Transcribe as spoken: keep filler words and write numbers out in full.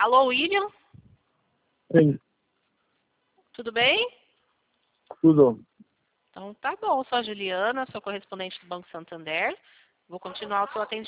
Alô, William? Sim, Tudo bem? tudo. Então tá bom, sou a Juliana, sou correspondente do Banco Santander. Vou continuar o seu atendimento.